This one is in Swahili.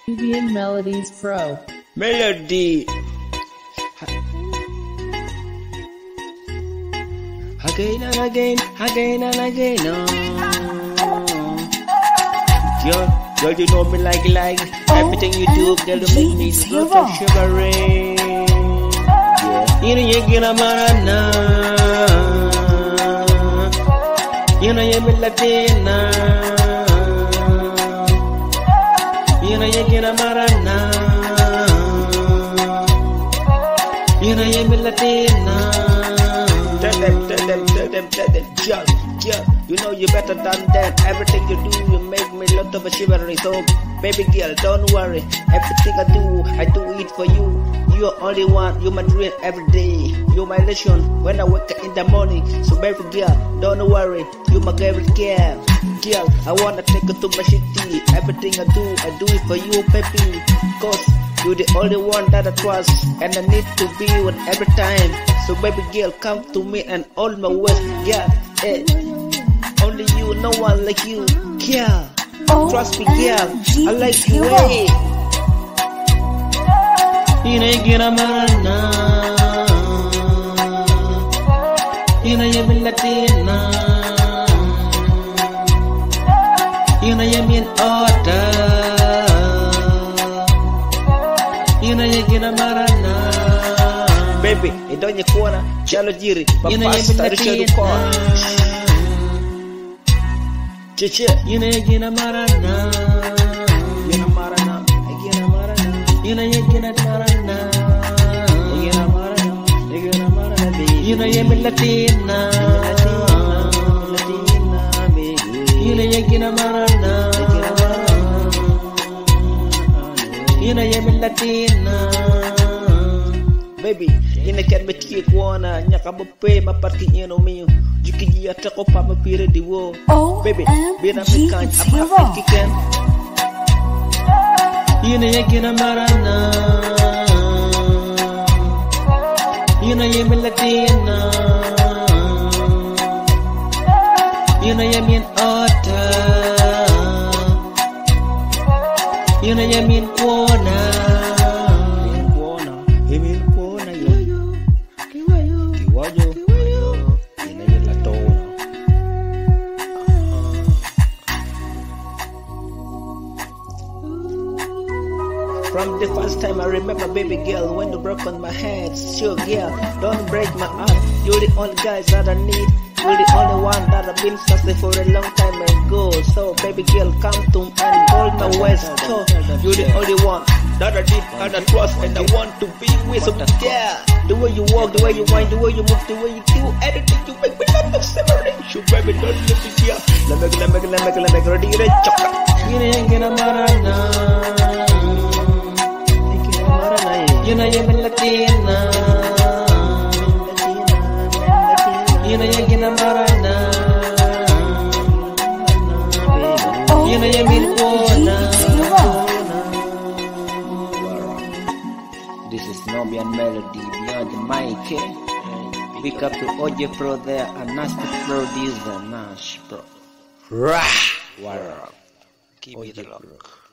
Nubian Melodies Pro. Melody. Again and again, again and again. Girl, you know me like everything you do, girl, you make me so shivering. You know you get a marana. You know you be Latina. You know you get a marana. You know you be Latina. Tell them, girl, you know you better than that. Everything you do, you make me lot of a shivering. So, baby girl, don't worry. Everything I do it for you. You're only one, you're my dream every day. You're my nation when I wake up in the morning. So, baby girl, don't worry. You're my favorite girl. Girl, I wanna take you to my city. Everything I do it for you, baby. Cause you're the only one that I trust, and I need to be with every time. So baby girl, come to me and hold my waist, yeah, eh. Only you, no one like you, girl. Trust me, girl, I like you, eh. Ina marana, ina yamin Latina, ina yamin Ota, ina yagina marana. Baby, idonye kuona chalo jiri papasta rishedu kwa Chiche Yuna yagina marana Yuna marana Yagina marana Yuna yagina marana Yagina marana Yagina marana Yuna yamin Latina Latina baby Yuna yagina marana Yuna yamin Latina Baby, yine ken beti kuona nyaka bope maparti eno miyo jikiji atako pa mapire diwo baby bina mikan apa kiken yine yekina marana yine yemelatina yine yemin ota yine yemin kuona From the first time I remember, baby girl, when you broke on my head. Sure, girl, don't break my heart. You're the only guys that I need. You're the only one that I've been searching for a long time ago. So, baby girl, come to me and hold my waist. So, you're the only one that I need and I trust and I want to be with. So, yeah, the way you walk, the way you whine, the way you move, the way you do anything, you make me love of separation. Baby, don't let me hear. Let me ready to chop. You ain't gonna marana. Yuna yamin Latina, yuna yagina marana, yuna yamin kuona. This is Nubian Melody beyond the mic. Pick up to OJ Pro there, a nasty producer, Nash Pro. Rah! Keep it locked.